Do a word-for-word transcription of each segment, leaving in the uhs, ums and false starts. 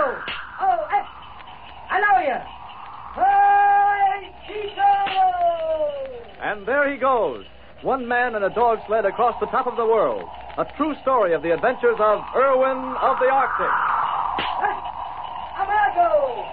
Oh, oh, hey, hello you. Hey, Chico! And there he goes. One man and a dog sled across the top of the world. A true story of the adventures of Irwin of the Arctic. Hey, Amago!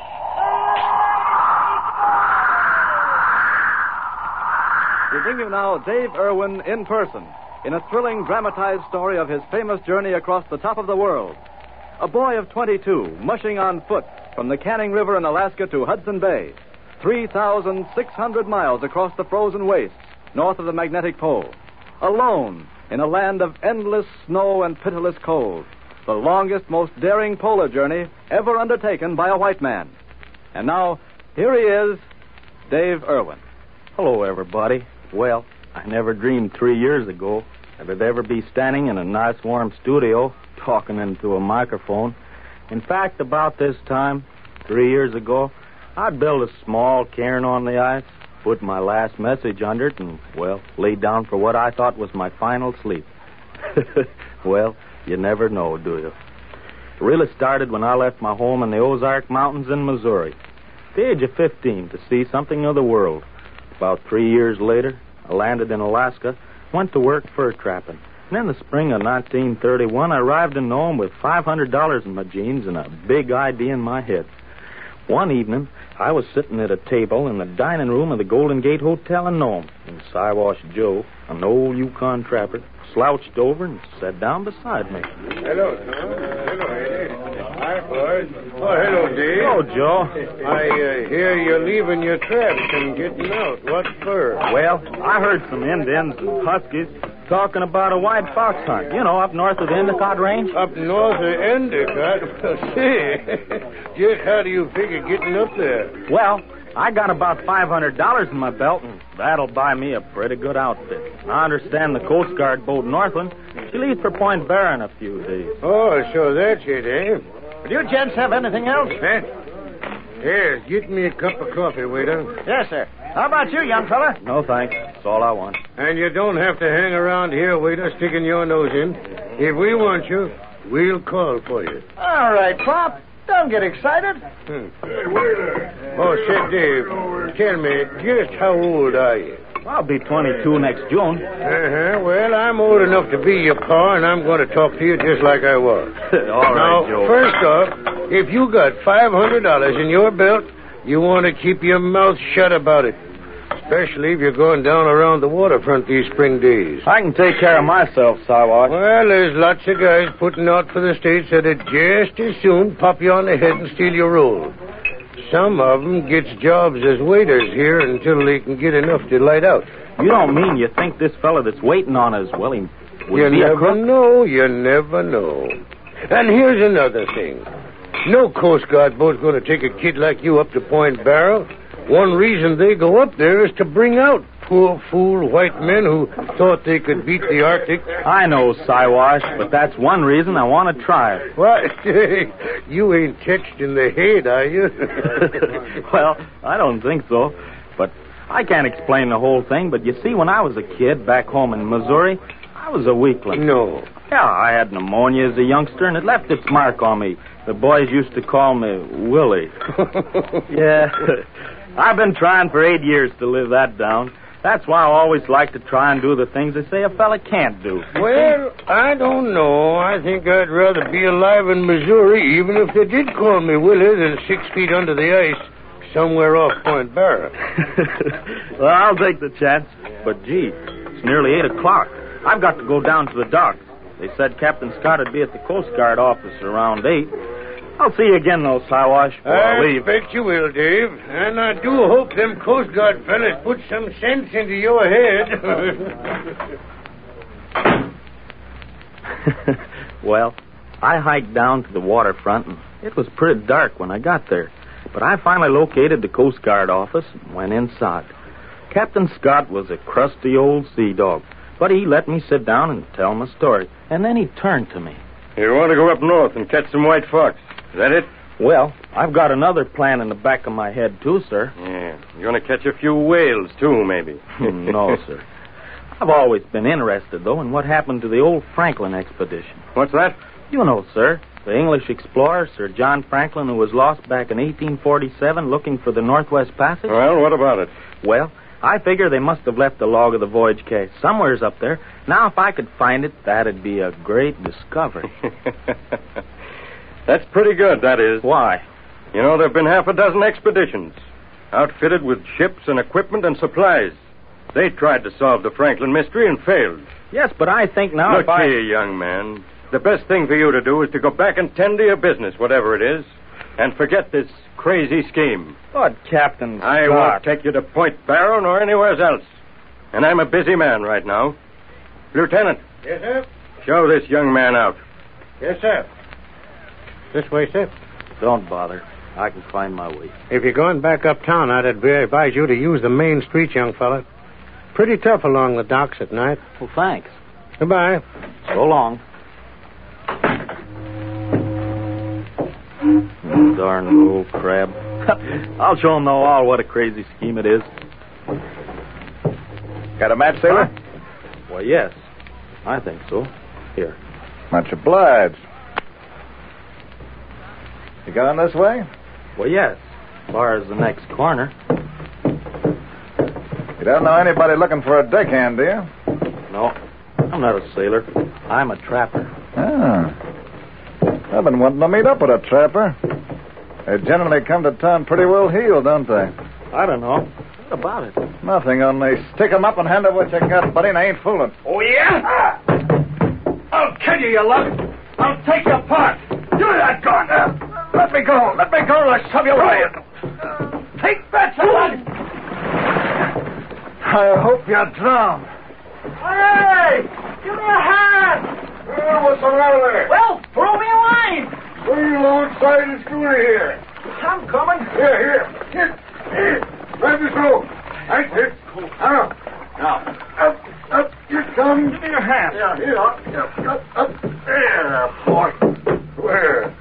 We bring you now Dave Irwin in person in a thrilling dramatized story of his famous journey across the top of the world. A boy of twenty-two, mushing on foot from the Canning River in Alaska to Hudson Bay, three thousand six hundred miles across the frozen wastes north of the magnetic pole. Alone in a land of endless snow and pitiless cold. The longest, most daring polar journey ever undertaken by a white man. And now, here he is, Dave Irwin. Hello, everybody. Well, I never dreamed three years ago that I'd ever be standing in a nice warm studio talking into a microphone. In fact, about this time, three years ago, I'd built a small cairn on the ice, put my last message under it, and, well, laid down for what I thought was my final sleep. Well, you never know, do you? It really started when I left my home in the Ozark Mountains in Missouri, at the age of fifteen, to see something of the world. About three years later, I landed in Alaska, went to work fur trapping. And in the spring of nineteen thirty-one, I arrived in Nome with five hundred dollars in my jeans and a big idea in my head. One evening, I was sitting at a table in the dining room of the Golden Gate Hotel in Nome, and Siwash Joe, an old Yukon trapper, slouched over and sat down beside me. Hello, Tom. Hello, Eddie. Hi, boys. Oh, hello, Dave. Hello, Joe. I uh, hear you're leaving your traps and getting out. What for? Well, I heard some Indians and Huskies talking about a white fox hunt, you know, up north of the Endicott Range. Up north of Endicott? See, just how do you figure getting up there? Well, I got about five hundred dollars in my belt, and that'll buy me a pretty good outfit. I understand the Coast Guard boat Northland, she leaves for Point Barren in a few days. Oh, so that's it, eh? Do you gents have anything else? Huh? Here, get me a cup of coffee, waiter. Yes, sir. How about you, young fella? No, thanks. That's all I want. And you don't have to hang around here, waiter, sticking your nose in. If we want you, we'll call for you. All right, Pop. Don't get excited. Hmm. Hey, waiter. Oh, say, Dave, tell me, just how old are you? I'll be twenty-two next June. Uh-huh. Well, I'm old enough to be your pa, and I'm going to talk to you just like I was. All right, now, Joe. First off, if you got five hundred dollars in your belt, you want to keep your mouth shut about it. Especially if you're going down around the waterfront these spring days. I can take care of myself, Siwash. Well, there's lots of guys putting out for the States that'd just as soon pop you on the head and steal your roll. Some of them gets jobs as waiters here until they can get enough to light out. You don't mean you think this fella that's waiting on us, well, he would You be a never crook? know. You never know. And here's another thing. No Coast Guard boat's going to take a kid like you up to Point Barrow. One reason they go up there is to bring out poor fool white men who thought they could beat the Arctic. I know, Siwash, but that's one reason I want to try it. What? You ain't touched in the head, are you? Well, I don't think so. But I can't explain the whole thing. But you see, when I was a kid back home in Missouri, I was a weakling. No. Yeah, I had pneumonia as a youngster, and it left its mark on me. The boys used to call me Willie. Yeah. I've been trying for eight years to live that down. That's why I always like to try and do the things they say a fella can't do. Well, I don't know. I think I'd rather be alive in Missouri, even if they did call me Willie, than six feet under the ice somewhere off Point Barrow. Well, I'll take the chance. But, gee, it's nearly eight o'clock. I've got to go down to the docks. They said Captain Scott would be at the Coast Guard office around eight. I'll see you again, though, Siwash, before I, I leave. expect you will, Dave. And I do hope them Coast Guard fellas put some sense into your head. Well, I hiked down to the waterfront, and it was pretty dark when I got there. But I finally located the Coast Guard office and went inside. Captain Scott was a crusty old sea dog, but he let me sit down and tell my story. And then he turned to me. You want to go up north and catch some white fox. Is that it? Well, I've got another plan in the back of my head, too, sir. Yeah. You're going to catch a few whales, too, maybe. No, sir. I've always been interested, though, in what happened to the old Franklin expedition. What's that? You know, sir, The English explorer, Sir John Franklin, who was lost back in eighteen forty-seven looking for the Northwest Passage? Well, what about it? Well, I figure they must have left the log of the voyage case somewheres up there. Now, if I could find it, that'd be a great discovery. That's pretty good, that is. Why? You know, there have been half a dozen expeditions, outfitted with ships and equipment and supplies. They tried to solve the Franklin mystery and failed. Yes, but I think now Look if I... here, young man. The best thing for you to do is to go back and tend to your business, whatever it is, and forget this crazy scheme. But, Captain I Scott... won't take you to Point Barrow nor anywhere else. And I'm a busy man right now. Lieutenant. Yes, sir? Show this young man out. Yes, sir. This way, sir. Don't bother. I can find my way. If you're going back uptown, I'd advise you to use the main street, young fella. Pretty tough along the docks at night. Well, thanks. Goodbye. So long. Oh, darn old crab. I'll show him know all what a crazy scheme it is. Got a match, sailor? Well, yes. I think so. Here. Much obliged. You going this way? Well, yes. As far as the next corner. You don't know anybody looking for a deckhand, do you? No. I'm not a sailor. I'm a trapper. Ah. I've been wanting to meet up with a trapper. They generally come to town pretty well heeled, don't they? I don't know. What about it? Nothing, only stick 'em up and hand over what you got, buddy, and I ain't fooling. Oh, yeah? I'll kill you, you lug. I'll take your part. Give me that gun. Uh, let me go. Let me go or I'll shove you away. Take that, you lug. I hope you're drowned. Hey! Give me a hand! Oh, what's the matter there? Well, throw me a line! We're alongside the schooner here. I'm coming. Here, here. Here. Here. Grab this rope. That's it. Now. Now. Up, up. You come. Give me your hand. Yeah, here. Up, up, up, up. There, boy. Where?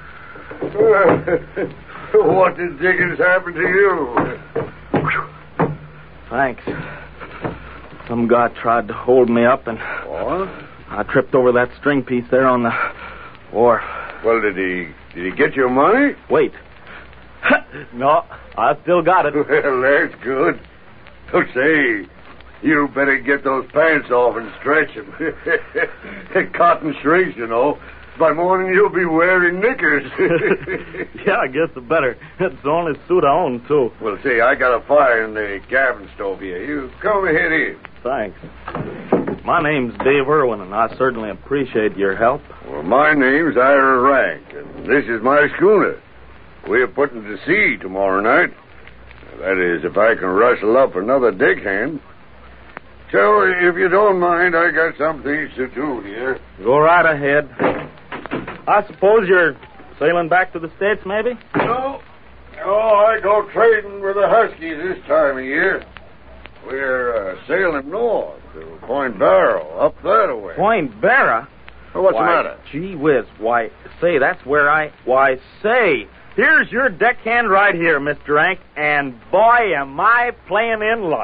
What the dickens happened to you? Thanks. Some guy tried to hold me up, and What? I tripped over that string piece there on the wharf. Well, did he did he get your money? Wait. No, I still got it. Well, that's good. So say, you better get those pants off and stretch them. Cotton shrinks, you know. By morning you'll be wearing knickers. Yeah, I guess it better. It's the only suit I own, too. Well, see, I got a fire in the cabin stove here. You come ahead in. Thanks. My name's Dave Irwin, and I certainly appreciate your help. Well, my name's Ira Rank, and this is my schooner. We're putting to sea tomorrow night. That is, if I can rustle up another deckhand. So, if you don't mind, I got some things to do here. Go right ahead. I suppose you're sailing back to the States, maybe? No. No, I go trading with the Huskies this time of year. We're uh, sailing north to Point Barrow, up that way. Point Barrow? Well, what's Why, the matter? Gee whiz. Why, say, that's where I... Why, say, here's your deckhand right here, Mister Rank, and boy, am I playing in luck.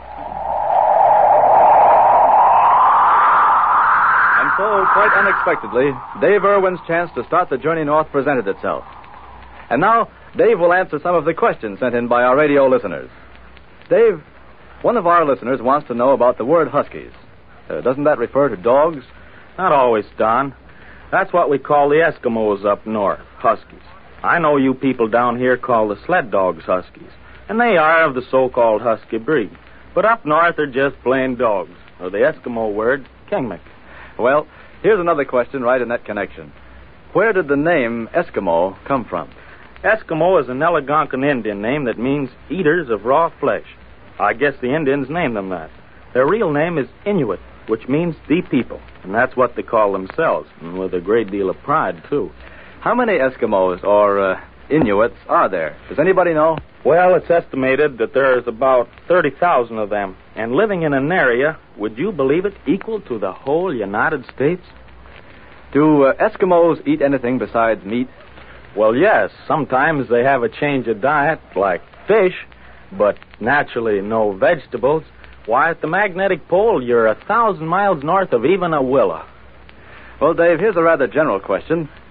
And so, quite unexpectedly, Dave Irwin's chance to start the journey north presented itself. And now, Dave will answer some of the questions sent in by our radio listeners. Dave, one of our listeners wants to know about the word Huskies. Uh, doesn't that refer to dogs? Not always, Don. That's what we call the Eskimos up north, Huskies. I know you people down here call the sled dogs Huskies, and they are of the so-called Husky breed. But up north, they're just plain dogs, or the Eskimo word, Kingmik. Well, here's another question right in that connection. Where did the name Eskimo come from? Eskimo is an Algonquin Indian name that means eaters of raw flesh. I guess the Indians named them that. Their real name is Inuit, which means the people, and that's what they call themselves, and with a great deal of pride, too. How many Eskimos or uh, Inuits are there? Does anybody know? Well, it's estimated that there's about thirty thousand of them, and living in an area, would you believe it, equal to the whole United States? Do uh, Eskimos eat anything besides meat? Well, yes, sometimes they have a change of diet, like fish, but naturally no vegetables. Why, at the magnetic pole, you're a thousand miles north of even a willow. Well, Dave, here's a rather general question.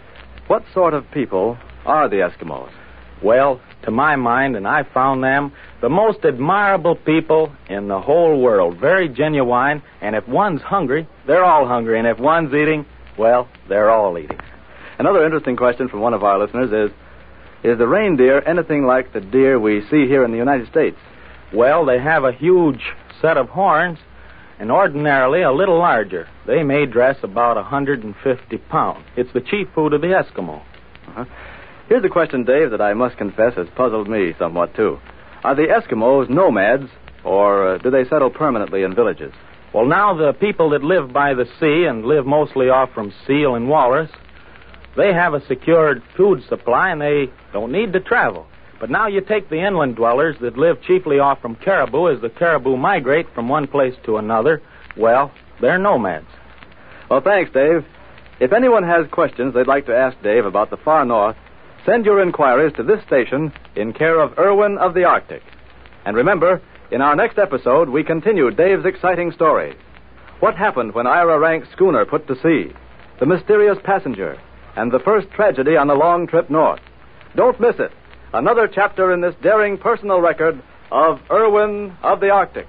What sort of people are the Eskimos? Well, to my mind, and I found them the most admirable people in the whole world. Very genuine, and if one's hungry, they're all hungry. And if one's eating, well, they're all eating. Another interesting question from one of our listeners is, is the reindeer anything like the deer we see here in the United States? Well, they have a huge set of horns, and ordinarily a little larger. They may dress about one hundred fifty pounds. It's the chief food of the Eskimo. Uh-huh. Here's a question, Dave, that I must confess has puzzled me somewhat, too. Are the Eskimos nomads, or uh, do they settle permanently in villages? Well, now the people that live by the sea and live mostly off from seal and walrus, they have a secured food supply and they don't need to travel. But now you take the inland dwellers that live chiefly off from caribou. As the caribou migrate from one place to another, well, they're nomads. Well, thanks, Dave. If anyone has questions they'd like to ask Dave about the far north, send your inquiries to this station in care of Irwin of the Arctic. And remember, in our next episode, we continue Dave's exciting story. What happened when Ira Rank's schooner put to sea? The mysterious passenger, and the first tragedy on the long trip north. Don't miss it. Another chapter in this daring personal record of Irwin of the Arctic.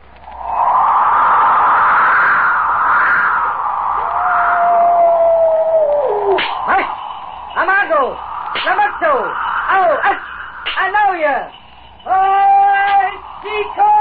Hey, Amago, Namato, oh, I, I know you. Oh, Chico!